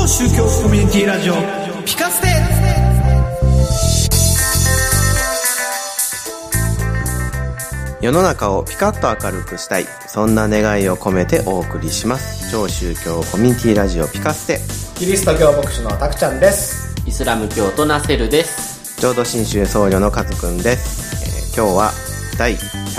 宗教コミュニティラジオピカステ。 世の中をピカッと明るくしたい、そんな願いを込めてお送りします。超宗教コミュニティラジオピカステ。 キリスト教牧師のたくちゃんです。 イスラム教徒ナセルです。 浄土真宗僧侶のカズくんです。今日は第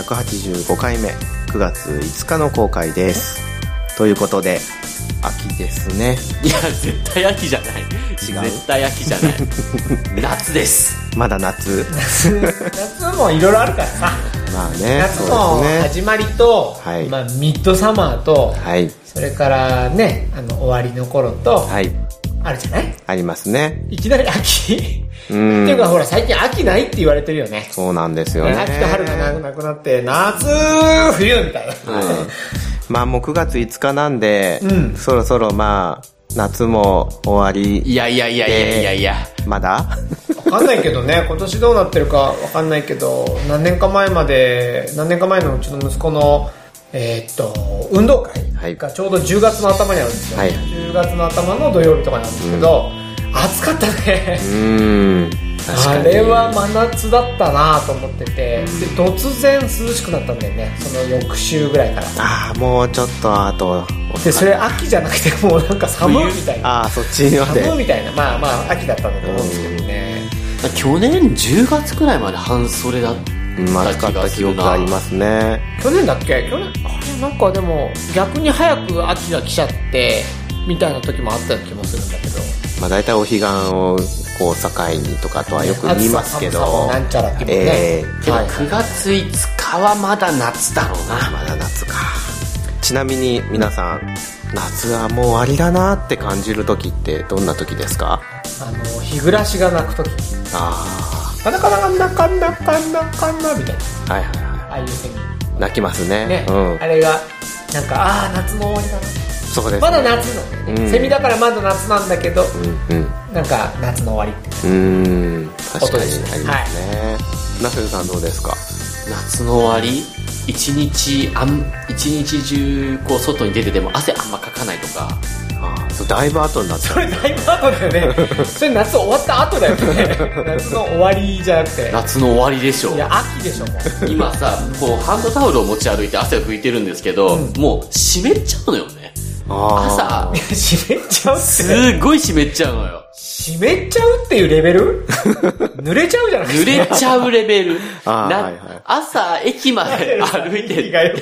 185回目、9月5日の公開です。ということで秋ですね。 いや絶対秋じゃない。 違う、 絶対秋じゃない夏です。 まだ夏夏もいろいろあるからさ。 まあね、 夏も始まりと、 はい、 ミッドサマーと、 はい、 それからね、終わりの頃と、 はい、 あるじゃない？ありますね。 いきなり秋っていうかほら最近秋ないって言われてるよね。 そうなんですよね。 秋と春がなくなって夏冬みたいな、 まあもう9月5日なんで、そろそろまあ夏も終わり。 いやまだわかんないけどね、今年どうなってるかわかんないけど、何年か前のうちの息子の運動会がちょうど10月の頭にあるんですよ、はい、10月の頭の土曜日とかなんですけど、暑かったね。あれは真夏だったなと思ってて、で突然涼しくなったんだよね、その翌週ぐらいから。 ああ、もうちょっとあとで、それ秋じゃなくてもうなんか寒いみたいな。 ああ、そっちまで寒いみたいな。まあ秋だったんだと思うんですけどね。 去年10月くらいまで半袖だった暑かった記憶がありますね。 去年だっけ？去年なんかでも逆に早く秋が来ちゃってみたいな時もあったような気もするんだけど、 まあ大体お彼岸をこう境にとかとはよく言いますけど、 なんちゃらってもね、 でも9月5日はまだ夏だろうな。 まだ夏か。ちなみに皆さん、夏はもう終わりだなって感じる時ってどんな時ですか？ 日暮らしが鳴く時。なかなかみたいな。はいはいはい。ああいうセミ鳴きますね。 あれがなんか夏の終わりだな。 そうですね。 まだ夏の、セミだからまだ夏なんだけど、なんか夏の終わりって。 確かにありますね。ナセルさんどうですか？ 夏の終わり、一日中こう外に出てても汗あんまかかないとか。 だいぶ後になっちゃう。 それだいぶ後だよね。それ夏終わった後だよね。夏の終わりじゃなくて。 夏の終わりでしょ。 いや秋でしょもう。 今さ、こうハンドタオルを持ち歩いて汗を拭いてるんですけど、もう湿っちゃうのよね。朝湿っちゃうって。 すごい湿っちゃうのよ。 湿っちゃうっていうレベル？濡れちゃうじゃないですか。 濡れちゃうレベル。朝駅まで歩いて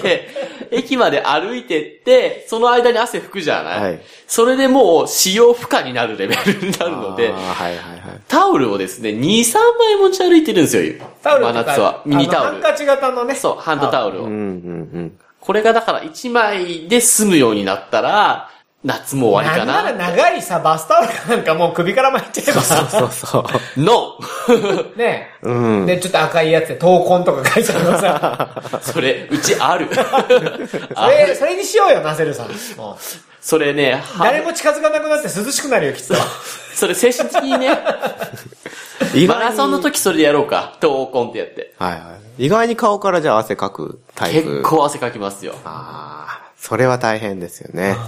って、その間に汗拭くじゃない、はい、それでもう使用不可になるレベルになるので、タオルをですね、2、3枚持ち歩いてるんですよ。 タオル真夏は。ミニタオル。 ハンカチ型のね。 そう、ハンドタオルを。これがだから1枚で済むようになったら、夏も終わりかな。 なんなら長いさ、バスタオルなんかもう首から巻いちゃえばさ。 そう。ノーねえ。で、ちょっと赤いやつで闘魂とか書いちゃうのさ。 それ、うちある。 それにしようよ、ナセルさん。 それね、 誰も近づかなくなって涼しくなるよ、きっと。 それ、正式にね。マラソンの時それでやろうか。闘魂ってやって。 意外に顔からじゃあ汗かくタイプ。 結構汗かきますよ。 それは大変ですよね。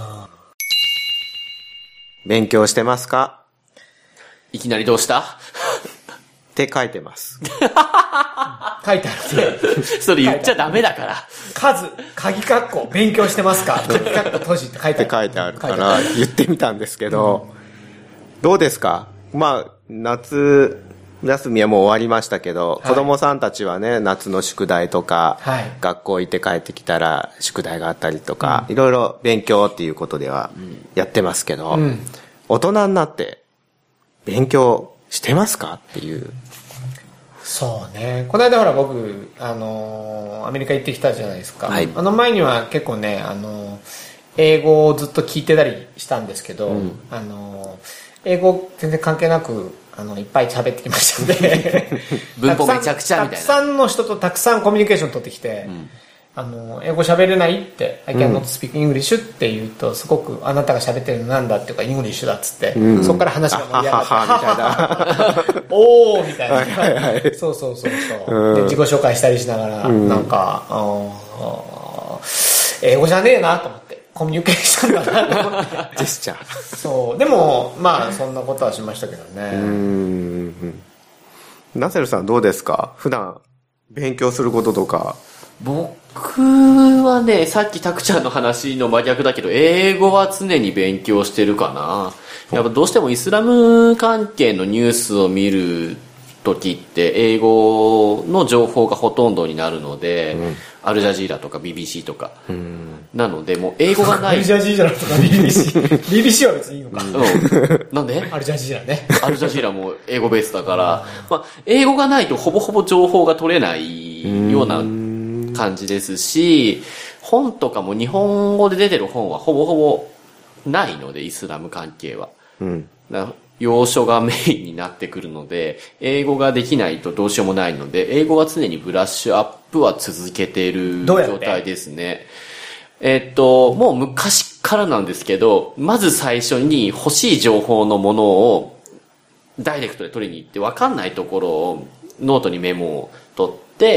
勉強してますか？ いきなりどうしたって書いてます。 書いてあるね。 それ言っちゃダメだから。 鍵括弧、勉強してますか？鍵括弧閉じって書いてある。 って書いてあるから言ってみたんですけど、どうですか？まあ、夏休みはもう終わりましたけど、子供さんたちはね、夏の宿題とか、学校行って帰ってきたら宿題があったりとか、いろいろ勉強っていうことではやってますけど、大人になって勉強してますかっていう。 そうね。この間ほら僕、アメリカ行ってきたじゃないですか。前には結構ね、英語をずっと聞いてたりしたんですけど、英語全然関係なく、いっぱい喋ってきましたんで文法めちゃくちゃみたいな。 たくさんの人とたくさんコミュニケーション取ってきて、英語喋れないって、I cannot speak English って言うと、すごくあなたが喋ってるのなんだっていうか、イングリッシュだっつって、そこから話が盛り上がって、おーみたいな。そう。で、自己紹介したりしながら、なんか、英語じゃねえなと思って。 コミュニケーションだなと思って。 ジェスチャー。 そう。でも、まあ、そんなことはしましたけどね。 ナセルさんどうですか？普段、勉強することとか。 僕はね、さっきタクちゃんの話の真逆だけど、英語は常に勉強してるかな。やっぱどうしてもイスラム関係のニュースを見る時って英語の情報がほとんどになるので、アルジャジーラとか BBC とか、なのでもう英語がない。 アルジャジーラとか BBC は別にいいのか。 なんで？ アルジャジーラね。 アルジャジーラも英語ベースだから、まあ、英語がないとほぼほぼ情報が取れないような感じですし、本とかも日本語で出てる本はほぼほぼないので、イスラム関係は。要所がメインになってくるので、英語ができないとどうしようもないので、英語は常にブラッシュアップは続けている状態ですね。もう昔からなんですけど、まず最初に欲しい情報のものをダイレクトで取りに行って、分かんないところをノートにメモを取って、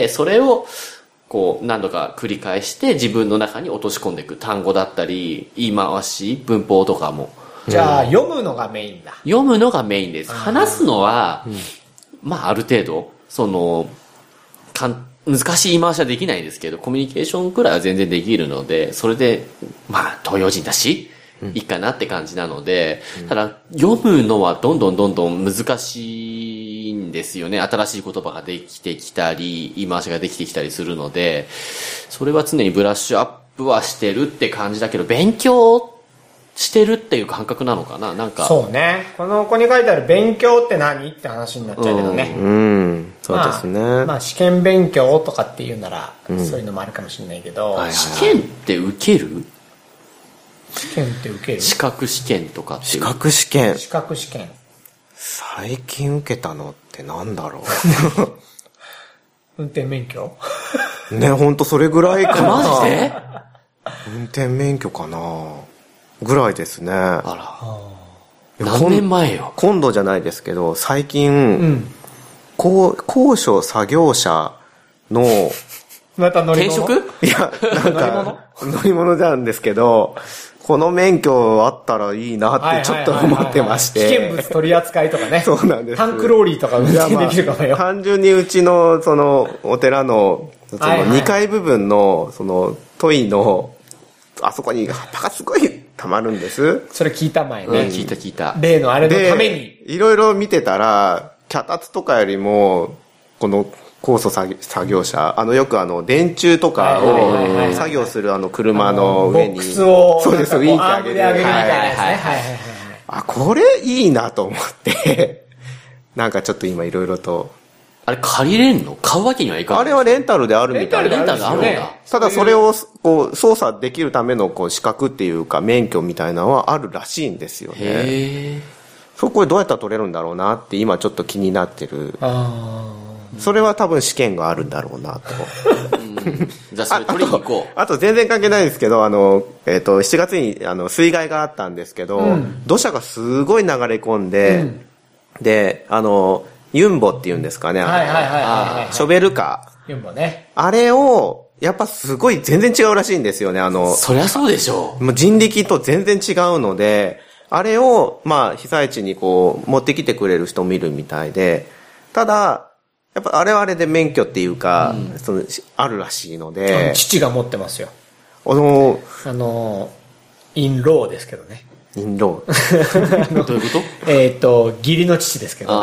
それをこう何度か繰り返して自分の中に落とし込んでいく。単語だったり、言い回し、文法とかも。 じゃあ、読むのがメインだ。 読むのがメインです。話すのは、まあある程度、難しい言い回しはできないですけど、コミュニケーションくらいは全然できるので、それで、まあ東洋人だし、いいかなって感じなので、ただ、読むのはどんどん難しいんですよね。新しい言葉ができてきたり、言い回しができてきたりするので、それは常にブラッシュアップはしてるって感じだけど、勉強してるっていう感覚なのかな、なんか。 そうね。この子に書いてある勉強って何って話になっちゃうけどね。 そうですね。 まあ試験勉強とかっていうなら、そういうのもあるかもしれないけど。 試験って受ける？ 試験って受ける？ 資格試験とかって。 資格試験。 資格試験。 最近受けたのってなんだろう。 運転免許？ ね、ほんとそれぐらいかな。 マジで？ 運転免許かな。ぐらいですね。 あら。何年前よ。 今度じゃないですけど、最近、高所作業車の、 また乗り物？ 転職？ いや、なんか、乗り物なんですけど、この免許あったらいいなってちょっと思ってまして。 危険物取り扱いとかね。 そうなんです。 タンクローリーとか運転できるかもよ。 単純にうちの、お寺の、2階部分の、トイの、あそこに葉っぱがすごい溜まるんです。 それ聞いた前ね。 聞いた。 例のあれのために。 いろいろ見てたら、脚立とかよりも、この高所作業車、よく電柱とかを作業する車の上に、 ボックスを、 そうです、ウィンカー上げる。 あ、 これいいなと思って、なんかちょっと今いろいろと、 あれ借りれんの？買うわけにはいかない。 あれはレンタルであるみたいな。 レンタルがあるんだ。 ただそれをこう操作できるためのこう資格っていうか免許みたいなのはあるらしいんですよね。 へー。 これどうやったら取れるんだろうなって今ちょっと気になってる。それは多分試験があるんだろうなと。 じゃあそれ取りに行こう。 あと全然関係ないですけど、7月に水害があったんですけど、土砂がすごい流れ込んで、で、ユンボっていうんですかね。ショベルカー。 ユンボね。 あれを、やっぱすごい全然違うらしいんですよね。 そりゃそうでしょう。 もう人力と全然違うので、あれを、まあ、被災地にこう、持ってきてくれる人もいるみたいで、ただ、やっぱあれはあれで免許っていうか、あるらしいので。 父が持ってますよ。インローですけどね。 インロー。 どういうこと？ 義理の父ですけど。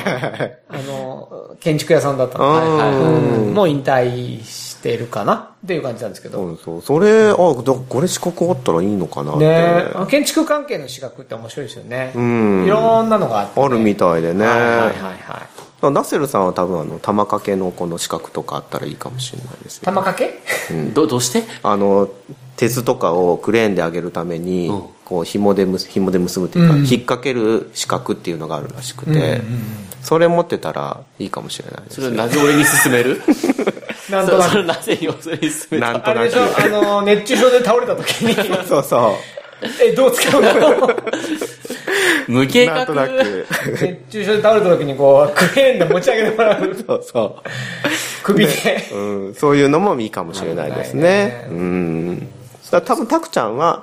建築屋さんだったので、もう引退してるかなっていう感じなんですけど。 それ、これ資格あったらいいのかなって。 ね、建築関係の資格って面白いですよね。いろんなのがあって、 あるみたいでね。ナセルさんは多分玉掛けのこの資格とかあったらいいかもしれないですよ。 玉掛け？ どうして？ 鉄とかをクレーンで上げるために、こう紐で結ぶっていうか、引っ掛ける資格っていうのがあるらしくて、それ持ってたらいいかもしれないです。 それなぜ俺に勧める？ なんとなく。 それなぜそれに勧める？ なんとなく。 あれでしょ、熱中症で倒れた時に。 そう。 どう使うの？ 無計画。 なんとなく。 熱中症で倒れた時にこう、クレーンで持ち上げてもらう。 そう。 首で。 そういうのもいいかもしれないですね。 だ多分タクちゃんは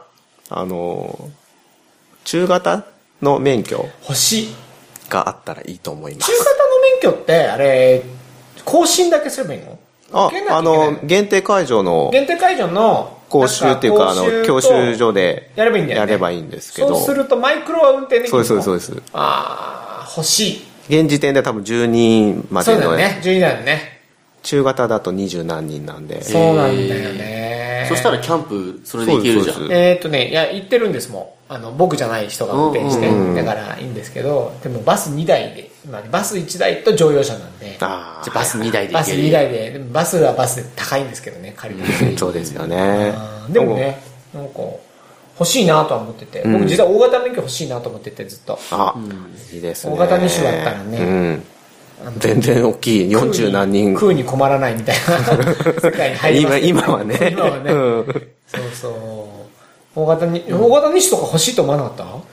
中型の免許欲しいがあったらいいと思います。 中型の免許ってあれ更新だけすればいいの？ 限定会場の講習っていうか教習所でやればいいんだよね。 やればいいんですけど、 そうするとマイクロは運転できるの？ そうです。 ああ欲しい。 現時点で多分10人までの。 そうだよね、10人だよね。 中型だと20何人なんで。 そうなんだよね。 そしたらキャンプそれで行けるじゃん。 いや行ってるんですもん。僕じゃない人が運転してだからいいんですけど、でもバス2台で、バス1台と乗用車なんで。 じゃあバス2台で行ける。 バス2台で、でもバスはバスで高いんですけどね、借りて。 そうですよね。 でもね、なんか欲しいなとは思ってて、僕実は大型免許欲しいなと思っててずっと。 いいですね。 大型2種だったらね。 全然大きい40何人食うに困らないみたいな世界に入ります今はねそう大型2種とか欲しいと思わなかった？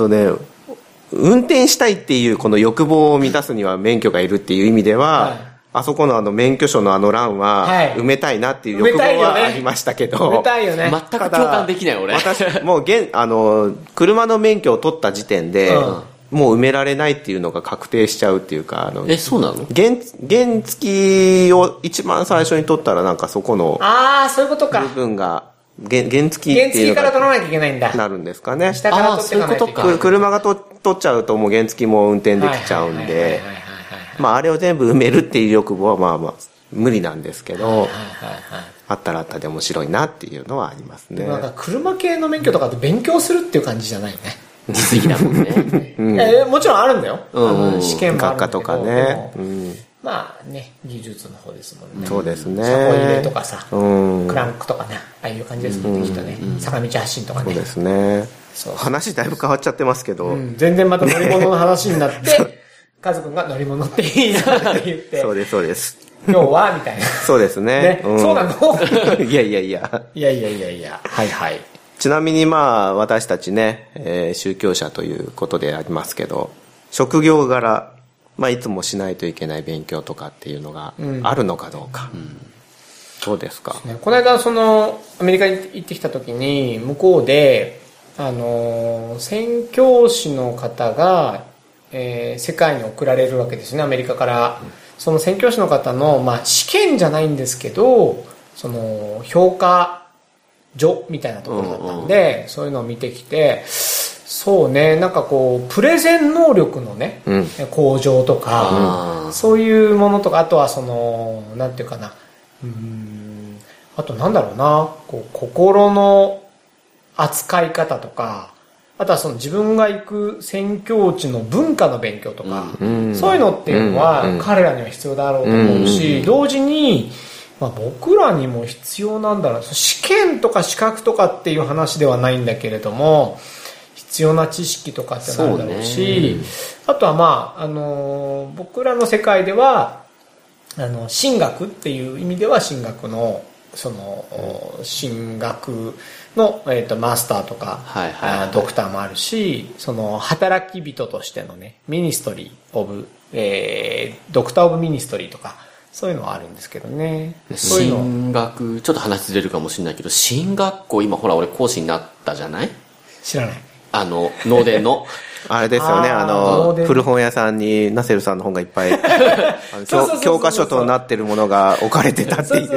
運転したいっていうこの欲望を満たすには免許がいるっていう意味では、あそこの免許証の欄は埋めたいなっていう欲望はありましたけど、 埋めたいよね。 全く共感できない俺。 私もう車の免許を取った時点で、もう埋められないっていうのが確定しちゃうっていうか、 そうなの？ 原付を一番最初に取ったらなんかそこのそういうことか。 部分が原付っていうのがから取らなきゃいけないんだ。 なるんですかね。 下から取っていかないといけない。 車が取っちゃうともう原付も運転できちゃうんで、あれを全部埋めるっていう欲望は無理なんですけど、あったらあったで面白いなっていうのはありますね。 なんか車系の免許とかって勉強するっていう感じじゃないよね。 実技だもんね。 もちろんあるんだよ。試験もあるんだけど。 学科とかね。 技術の方ですもんね。 そうですね。 車庫入れとかさ、クランクとかね、ああいう感じですもんね、きっとね。坂道発進とかね。 そうですね。話だいぶ変わっちゃってますけど。 全然また乗り物の話になって、カズくんが乗り物っていいなって言って。 そうです。 今日はみたいな。 そうですね。 そうなの？ いや。 はい。 ちなみに私たちね、宗教者ということでありますけど、職業柄、いつもしないといけない勉強とかっていうのがあるのかどうか。どうですか？ この間アメリカに行ってきた時に向こうで宣教師の方が、世界に送られるわけですね、アメリカから。その宣教師の方の、試験じゃないんですけど評価所みたいなところだったんで、そういうのを見てきて、そうね、なんかプレゼン能力のね、向上とか、そういうものとか、あとはなんていうかな、あとなんだろうな、心の扱い方とか、あとは自分が行く宣教地の文化の勉強とか、そういうのっていうのは彼らには必要だろうと思うし、同時に僕らにも必要なんだろう。試験とか資格とかっていう話ではないんだけれども、必要な知識とかってなるだろうし、あとは僕らの世界では神学っていう意味では神学の神学の、マスターとか、ドクターもあるし、働き人としてのね、ミニストリーオブ、ドクターオブミニストリーとか、そういうのはあるんですけどね。 神学、ちょっと話ずれるかもしれないけど、神学校、今ほら俺講師になったじゃない？ 知らない。 農電の。 あれですよね、古本屋さんにナセルさんの本がいっぱい教科書となってるものが置かれてたっていう。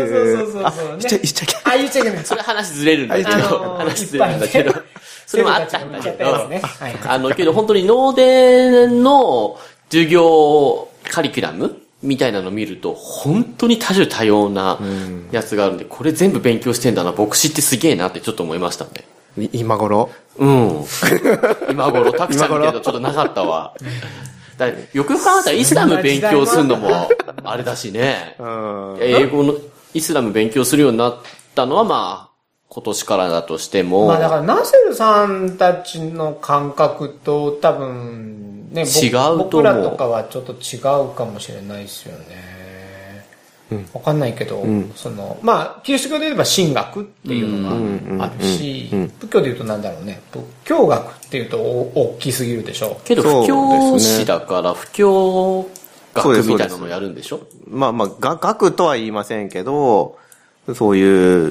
言っちゃいけない。 それ話ずれるんだけど、それもあったんだけど、けど本当に農電の授業カリキュラムみたいなのを見ると本当に多種多様なやつがあるんで、これ全部勉強してんだな、牧師ってすげえなってちょっと思いましたね。 今頃今頃タクちゃん見てるとちょっとなかったわ。だよくよく考えたらイスラム勉強するのもあれだしね。英語のイスラム勉強するようになったのは今年からだとしても。 だからナセルさんたちの感覚と多分ね、 違うと思う。 僕らとかはちょっと違うかもしれないですよね。わかんないけど、キリスト教で言えば神学っていうのがあるし、仏教で言うとなんだろうね、仏教学っていうと大きすぎるでしょ。 けど布教師だから布教学みたいなのをやるんでしょ。 学とは言いませんけど、そういう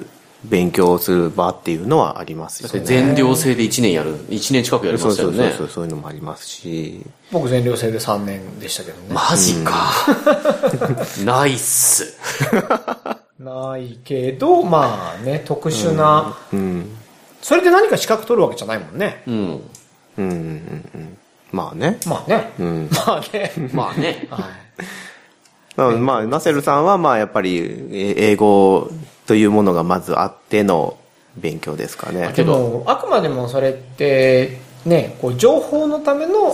勉強する場っていうのはありますよね。 全寮制で1年近くやりましたよね。 そういうのもありますし。 僕全寮制で3年でしたけどね。 マジか。ないっす。 ないけど、まあね、特殊な、それで何か資格取るわけじゃないもんね。 まあね。 まあね。まあね。 まあね。 まあ、ナセルさんは、まあ、やっぱり、英語というものがまずあっての勉強ですかね。 でも、あくまでもそれって、ね、こう、情報のための、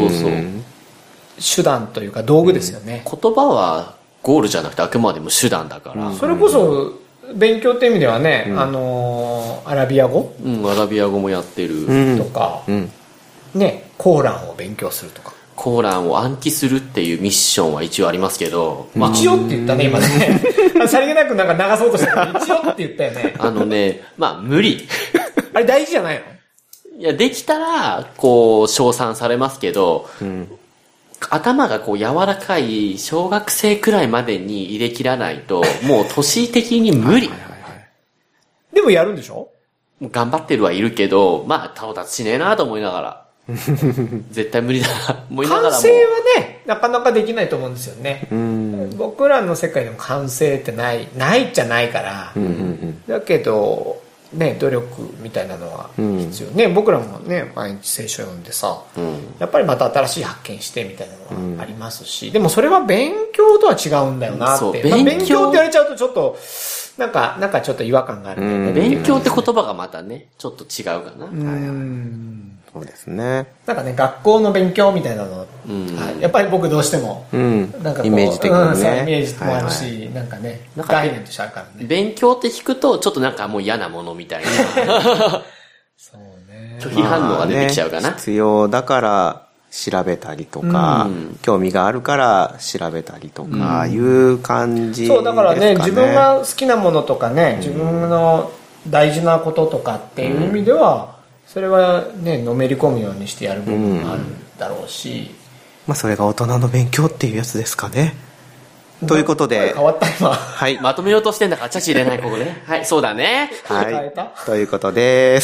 手段というか道具ですよね。 言葉はゴールじゃなくてあくまでも手段だから。 それこそ、勉強って意味ではね、アラビア語アラビア語もやってる。 とか、ね、コーランを勉強するとか。 コーランを暗記するっていうミッションは一応ありますけど。 一応って言ったね、今ね。さりげなくなんか流そうとしたけど、一応って言ったよね。 まあ無理。 あれ大事じゃないの？ いや、できたら、こう、称賛されますけど、頭がこう柔らかい小学生くらいまでに入れ切らないと、もう年的に無理。 でもやるんでしょ？ 頑張ってるはいるけど、まあ、到達しねえなと思いながら。絶対無理だな思いながらも。 完成はね、なかなかできないと思うんですよね。僕らの世界でも完成ってないっちゃないから。だけど、ね、努力みたいなのは必要。ね、僕らもね、毎日聖書読んでさ、やっぱりまた新しい発見してみたいなのがありますし、でもそれは勉強とは違うんだよなって。勉強って言われちゃうとちょっと、なんかちょっと違和感があるんだよね。 勉強って言葉がまたね、ちょっと違うかな。 そうですね。 なんかね、学校の勉強みたいなの、やっぱり僕どうしても、なんかこう、 イメージ的にね。 イメージもあるし、なんかね、概念としてあるからね。 勉強って聞くと、ちょっとなんかもう嫌なものみたいな。 そうね。 拒否反応が出てきちゃうかな。 必要だから調べたりとか、興味があるから調べたりとか、いう感じですかね。 そう、だからね、自分が好きなものとかね、自分の大事なこととかっていう意味では、それはね、のめり込むようにしてやる部分があるだろうし。 まあ、それが大人の勉強っていうやつですかね。ということで。 変わった今。 はい。 まとめようとしてんだから、チャチ入れない、ここね。はい、そうだね。 はい。 変えた？ ということです。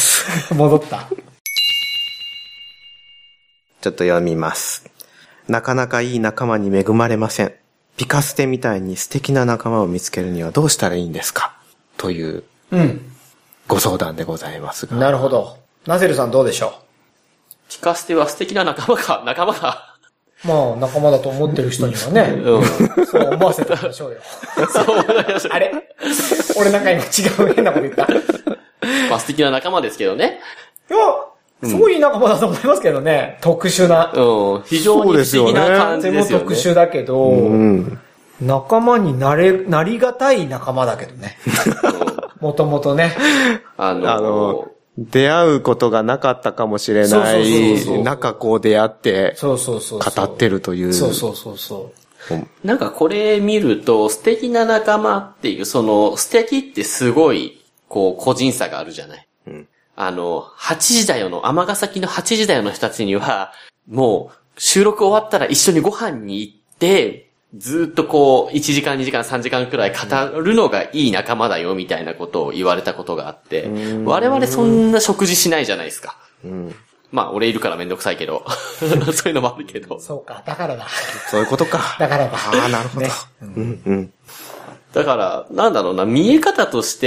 戻った。 ちょっと読みます。なかなかいい仲間に恵まれません。ピカステみたいに素敵な仲間を見つけるにはどうしたらいいんですか？という、ご相談でございますが。 なるほど。ナセルさんどうでしょう？ ピカステは素敵な仲間か。 まあ、仲間だと思ってる人にはね、そう思わせたんでしょうよ。 そう思いました。 あれ俺なんか今違う変なこと言った。 まあ素敵な仲間ですけどね。 いや、すごいいい仲間だと思いますけどね。特殊な。 非常に不思議な感じですよね。 特殊だけど、仲間になりがたい仲間だけどね。もともとね。 出会うことがなかったかもしれない中こう出会って語ってるという。 なんかこれ見ると素敵な仲間っていう、その素敵ってすごいこう個人差があるじゃない。8時だよの、尼崎の8時だよの人たちには、もう収録終わったら一緒にご飯に行って、ずっとこう、1時間、2時間、3時間くらい語るのがいい仲間だよ、みたいなことを言われたことがあって、我々そんな食事しないじゃないですか。まあ、俺いるからめんどくさいけど、そういうのもあるけど。 そうか、だからだ。 そういうことか。 だからだ。 ああ、なるほど。 だから、なんだろうな、見え方として、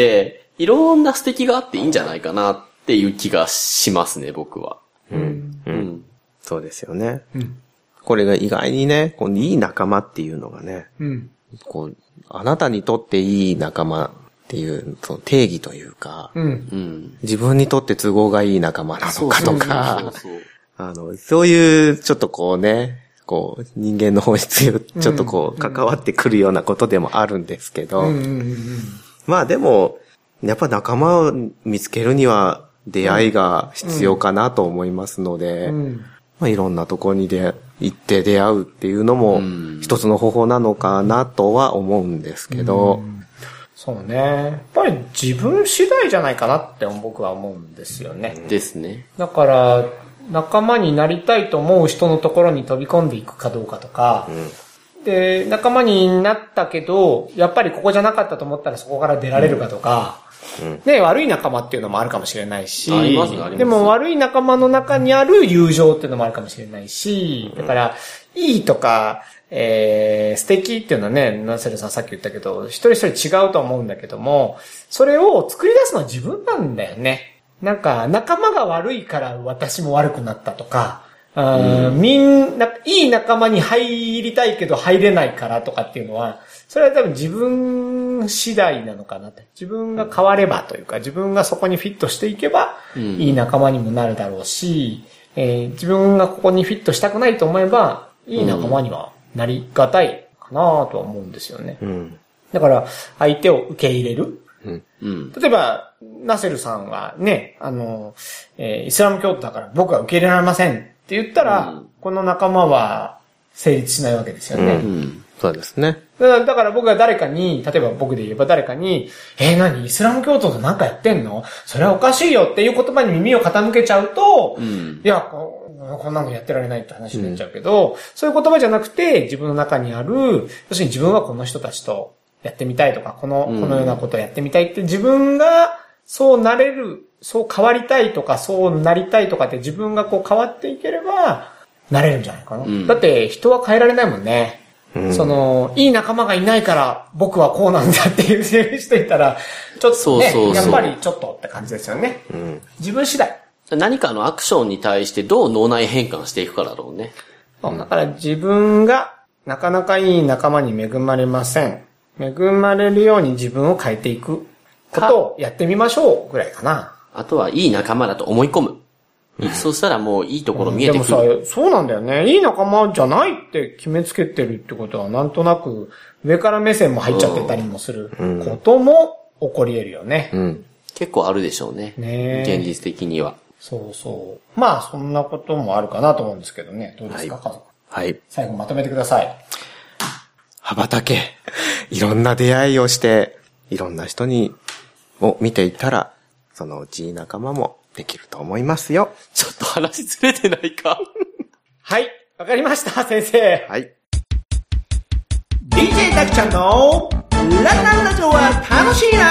いろんな素敵があっていいんじゃないかなっていう気がしますね、僕は。 そうですよね。これが意外にね、こういい仲間っていうのがね、こう、あなたにとっていい仲間っていう、その定義というか、自分にとって都合がいい仲間なのかとか、そういうちょっとこうね、こう人間の本質にちょっとこう関わってくるようなことでもあるんですけど、まあでも、やっぱ仲間を見つけるには出会いが必要かなと思いますので、まあ、いろんなところに行って出会うっていうのも一つの方法なのかなとは思うんですけど。 そうね。やっぱり自分次第じゃないかなって僕は思うんですよね。 ですね。 だから、仲間になりたいと思う人のところに飛び込んでいくかどうかとか、で、仲間になったけど、やっぱりここじゃなかったと思ったらそこから出られるかとか、 で、悪い仲間っていうのもあるかもしれないし、 ありますあります。 でも悪い仲間の中にある友情っていうのもあるかもしれないし、だから、いいとか、素敵っていうのはね、ナセルさんさっき言ったけど、一人一人違うと思うんだけども、それを作り出すのは自分なんだよね。なんか、仲間が悪いから私も悪くなったとか、みんな、いい仲間に入りたいけど入れないからとかっていうのは、それは多分自分次第なのかなって。自分が変わればというか、自分がそこにフィットしていけば、いい仲間にもなるだろうし、自分がここにフィットしたくないと思えば、いい仲間にはなりがたいかなとは思うんですよね。だから、相手を受け入れる。例えば、ナセルさんがね、イスラム教徒だから僕は受け入れられませんって言ったら、この仲間は成立しないわけですよね。 そうですね。 だから僕が誰かに、例えば僕で言えば誰かに、何イスラム教徒となんかやってんの？それはおかしいよっていう言葉に耳を傾けちゃうと、いや、こんなのやってられないって話になっちゃうけど、そういう言葉じゃなくて、自分の中にある、要するに自分はこの人たちとやってみたいとか、このようなことをやってみたいって自分がそうなれる、そう変わりたいとか、そうなりたいとかって自分がこう変わっていければ、なれるんじゃないかな。だって人は変えられないもんね。いい仲間がいないから僕はこうなんだっていう人いたら、ちょっとね、やっぱりちょっとって感じですよね。自分次第。 何かのアクションに対してどう脳内変換していくかだろうね。 だから自分がなかなかいい仲間に恵まれません。恵まれるように自分を変えていくことをやってみましょうぐらいかな。 あとはいい仲間だと思い込む。そうしたらもういいところ見えてくる。 でもさ、そうなんだよね。いい仲間じゃないって決めつけてるってことは、なんとなく上から目線も入っちゃってたりもすることも起こり得るよね。 結構あるでしょうね。現実的には。 そうそう。まあ、そんなこともあるかなと思うんですけどね。どうですか、家族。 はい。 最後まとめてください。 羽ばたけ。いろんな出会いをして、いろんな人を見ていったら、そのうちいい仲間もできると思いますよ。 ちょっと話ずれてないか。 はい。わかりました、先生。 はい。 DJ たくちゃんのラララジオは楽しいな。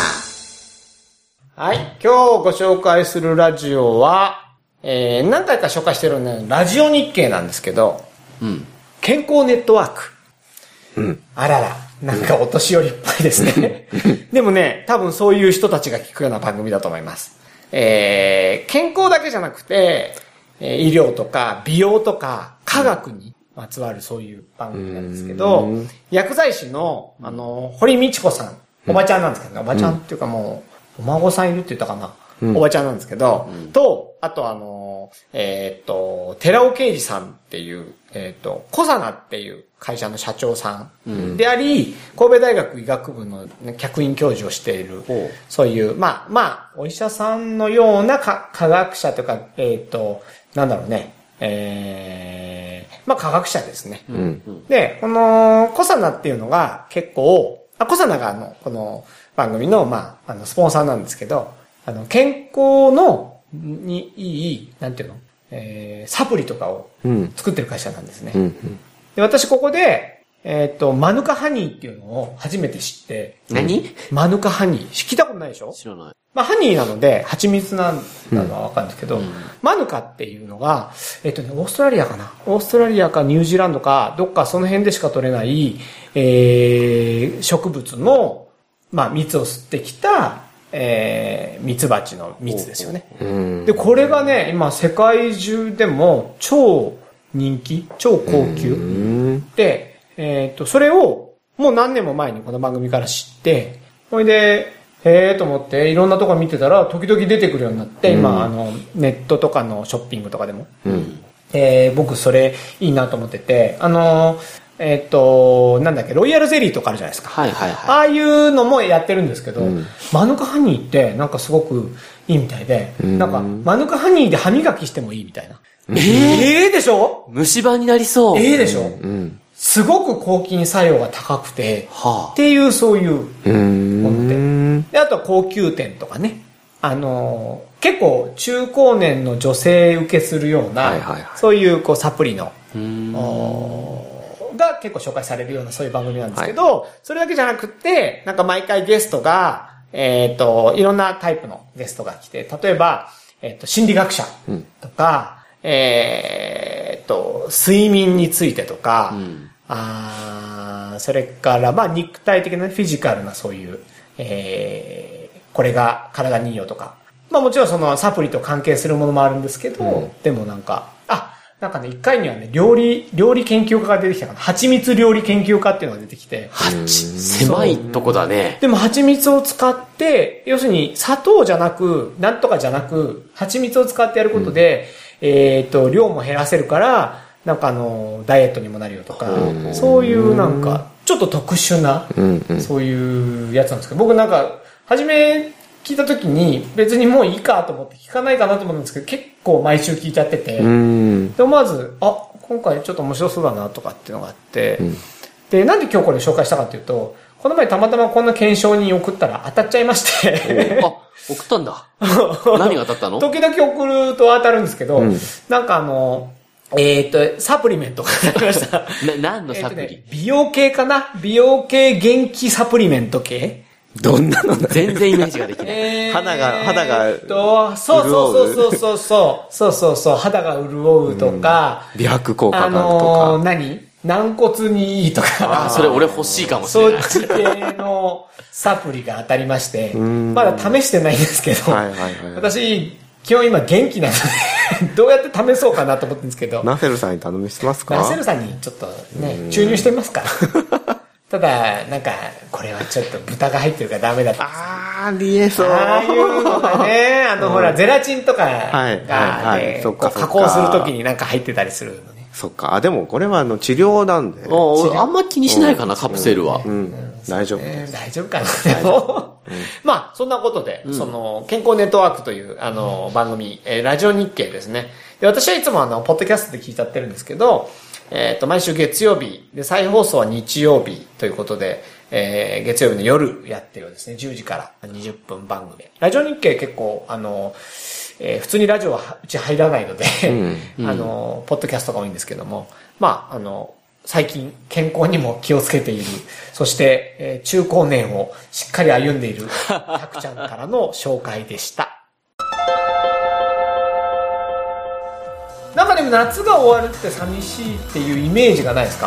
はい。今日ご紹介するラジオは、何回か紹介してるね、ラジオ日経なんですけど、健康ネットワーク。あらら、なんかお年寄りっぽいですね。でもね、多分そういう人たちが聞くような番組だと思います。健康だけじゃなくて、医療とか美容とか科学にまつわるそういう番組なんですけど、薬剤師の、堀道子さん、おばちゃんなんですけどね、おばちゃんっていうかもう、お孫さんいるって言ったかな、おばちゃんなんですけど、と、あと寺尾啓二さんっていう、コサナっていう会社の社長さんであり、神戸大学医学部の、ね、客員教授をしている、そういう、まあ、お医者さんのような科学者というか、なんだろうね、まあ、科学者ですね。で、この、コサナっていうのが結構、コサナがこの番組の、まあ、スポンサーなんですけど、健康にいい、なんていうのサプリとかを作ってる会社なんですね。で、私ここで、マヌカハニーっていうのを初めて知って。 何？ マヌカハニー。聞いたことないでしょ？ 知らない。 まあ、ハニーなので、蜂蜜なのはわかるんですけど、マヌカっていうのが、オーストラリアかな？オーストラリアかニュージーランドか、どっかその辺でしか取れない、植物の、まあ、蜜を吸ってきた、ミツバチの蜜ですよね。で、これがね、今世界中でも超人気、超高級で、それをもう何年も前にこの番組から知って、それで、と思っていろんなとこ見てたら時々出てくるようになって、今ネットとかのショッピングとかでも。僕それいいなと思ってて、なんだっけ、ロイヤルゼリーとかあるじゃないですか。ああいうのもやってるんですけど、マヌカハニーってなんかすごくいいみたいで、なんかマヌカハニーで歯磨きしてもいいみたいな。でしょ？ 虫歯になりそう。 でしょ？すごく抗菌作用が高くて、っていうそういうもので。あとは高級店とかね。結構中高年の女性受けするような、そういうこうサプリの、が結構紹介されるようなそういう番組なんですけど、それだけじゃなくて、なんか毎回ゲストが、 いろんなタイプのゲストが来て、例えば、心理学者とか、睡眠についてとか、それから、まあ、肉体的なフィジカルなそういう、これが体にいいよとか。まあもちろんそのサプリと関係するものもあるんですけど、でもなんかね、一回にはね、料理研究家が出てきたかな。蜂蜜料理研究家っていうのが出てきて。 狭いとこだね。 でも蜂蜜を使って、要するに砂糖じゃなく、なんとかじゃなく、蜂蜜を使ってやることで、量も減らせるから、なんかダイエットにもなるよとか、そういうなんか、ちょっと特殊な、そういうやつなんですけど、僕なんか、初め聞いた時に別にもういいかと思って聞かないかなと思うんですけど、結構毎週聞いちゃってて、でもまず、今回ちょっと面白そうだなとかっていうのがあって、で、なんで今日これ紹介したかっていうと、この前たまたまこんな検証に送ったら当たっちゃいまして送ったんだ。何が当たったの？ 時々送ると当たるんですけど、なんかサプリメントがありました。 何のサプリ？ 美容系かな？美容系元気サプリメント系？ どんなのだ？ 全然イメージができない。 肌がそう、肌が潤うとか、 美白効果があるとか。 軟骨にいいとか。 それ俺欲しいかもしれない。 そっち系のサプリが当たりまして、まだ試してないんですけど、私、基本今元気なので、どうやって試そうかなと思ってるんですけど。 ナセルさんに頼みしてますか？ ナセルさんにちょっとね、注入してみますか。ただ、なんか、これはちょっと豚が入ってるからダメだった。 ありえそう。 ああいうのがね、ほら、ゼラチンとかが、加工するときになんか入ってたりするのね。 そっか。でもこれは治療なんで。 あんま気にしないかな、カプセルは。 大丈夫。 大丈夫かな。でも、まあ、そんなことで、健康ネットワークという、番組、ラジオ日経ですね。で、私はいつもポッドキャストで聞いちゃってるんですけど、毎週月曜日で、再放送は日曜日ということで、月曜日の夜やってるですね、10時から20分番組で。ラジオ日経結構、普通にラジオはうち入らないので、ポッドキャストが多いんですけども、まあ、最近健康にも気をつけている、そして、中高年をしっかり歩んでいる、たくちゃんからの紹介でした。なんかでも夏が終わるって寂しいっていうイメージがないですか？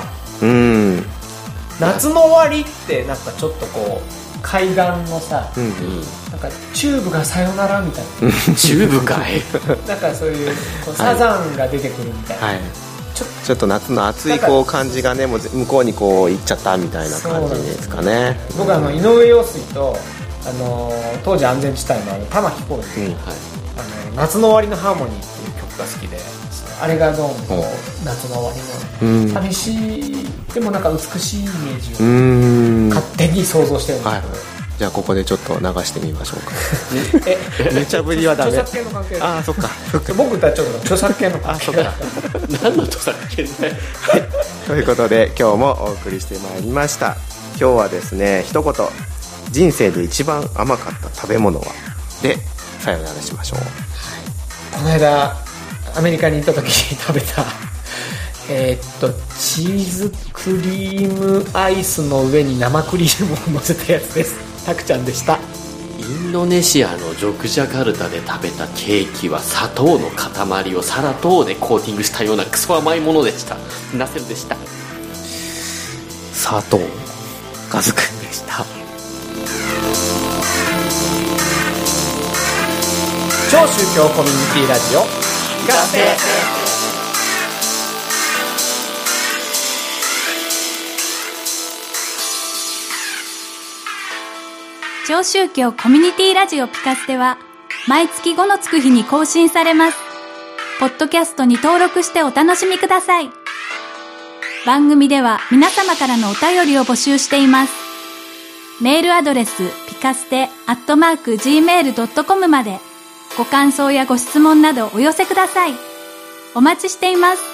夏の終わりってなんかちょっとこう海岸のさ、なんかチューブがさよならみたいなチューブかいなんかそういうサザンが出てくるみたいな、 ちょっと夏の暑いこう感じがね、もう向こうにこう行っちゃったみたいな感じですかね。 僕井上陽水と当時安全地帯の玉置浩二、夏の終わりのハーモニーっていう曲が好きで、あれがどうも夏の終わりの寂しいでもなんか美しいイメージを勝手に想像してるんですけど、 じゃあここでちょっと流してみましょうか。無茶ぶりはダメ。 著作権の関係で。 そっか。 僕たちちょっと著作権の関係で。 何の著作権だよ。 ということで今日もお送りしてまいりました。今日はですね、一言、人生で一番甘かった食べ物はでさよならしましょう。 この間アメリカに行った時に食べたチーズクリームアイスの上に生クリームを乗せたやつです。たくちゃんでした。 インドネシアのジョクジャカルタで食べたケーキは砂糖の塊を砂糖でコーティングしたようなクソ甘いものでした。ナセルでした。 砂糖カズくんでした。 超宗教コミュニティラジオガセ超宗教コミュニティラジオピカステは毎月5のつく日に更新されます。ポッドキャストに登録してお楽しみください。番組では皆様からのお便りを募集しています。メールアドレスピカステ@gmail.com までご感想やご質問などお寄せください。お待ちしています。